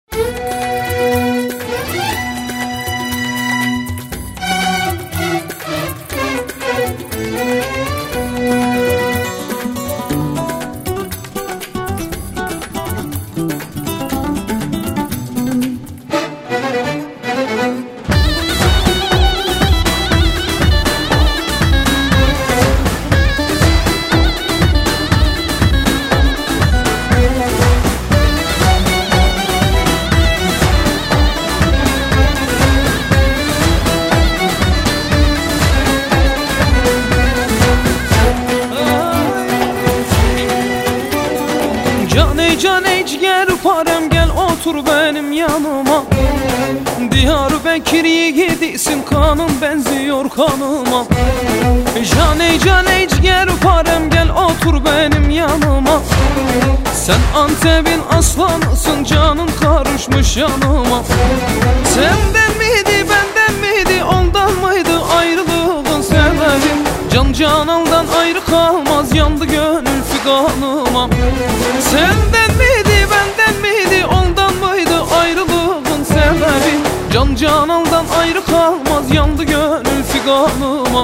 Can ey ciğer parem, gel otur benim yanıma. Diyarbakır yiğidisin, kanın benziyor kanıma. Can ey ciğer parem, gel otur benim yanıma. Sen Antep'in aslanısın, canın karışmış yanıma. Senden miydi benden miydi, ondan mıydı ayrılığın sebebi? Can canandan ayrı kalmaz, yandı gönül figanıma. Senden miydi benden miydi, ondan mıydı ayrılığın sebebi? Can canandan ayrı kalmaz, yandı gönül figanıma.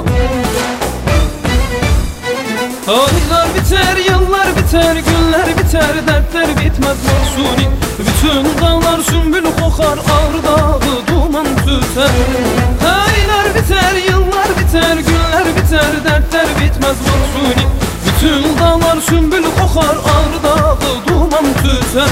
Aylar biter, yıllar biter, günler biter, dertler bitmez mahsuni. Bütün dağlar sümbül kokar, ağrı dağı duman tüter. Aylar biter, yıllar biter, günler biter, dertler bitmez mahsuni. Bütün dağlar sümbül kokar, ağrı dağı duman tüter.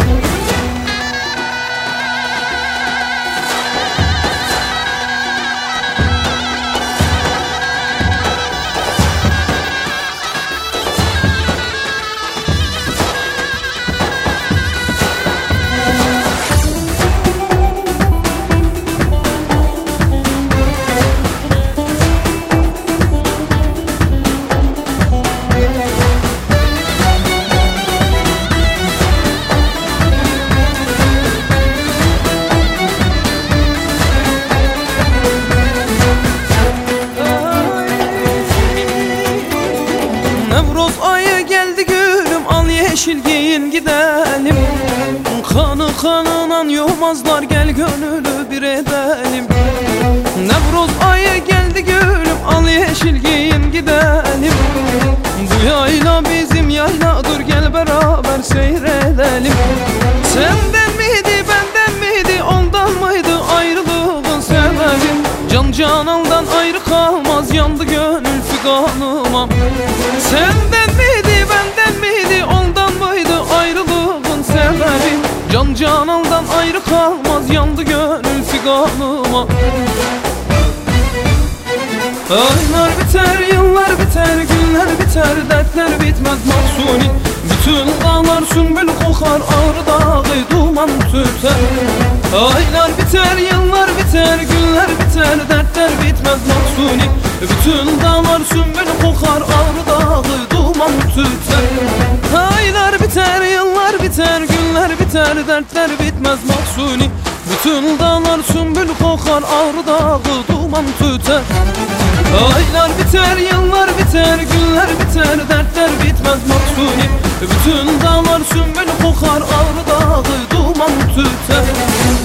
Yeşil giyin gidelim, kanı kanınan yumazlar, gel gönülü bir edelim. Nevruz ayı geldi gülüm, al yeşil giyin gidelim. Bu yayla bizim yayladır, gel beraber seyredelim. Senden miydi benden miydi, ondan mıydı ayrılığın sebebi? Can canandan ayrı kalmaz, yandı gönül figanıma. Senden miydi benden miydi, ondan mıydı ayrılığın sebebi? Can canandan ayrı kalmaz, yandı gönül figanıma. Aylar biter, yıllar biter, günler biter, dertler bitmez mahsuni. Bütün dağlar sümbül kokar, ağrı dağı duman tüter. Aylar biter, yıllar biter, günler biter, dertler bitmez mahsuni. Bütün dağlar sümbül kokar, ağrı dağı duman tüter. Aylar biter, yıllar biter, günler biter, dertler bitmez mahsuni. Bütün dağlar sümbül kokar, ağrı dağı duman tüter. Aylar biter, yıllar biter, günler biter, dertler bitmez mahsuni. Bütün dağlar sümbül kokar, ağrı dağı duman tüter.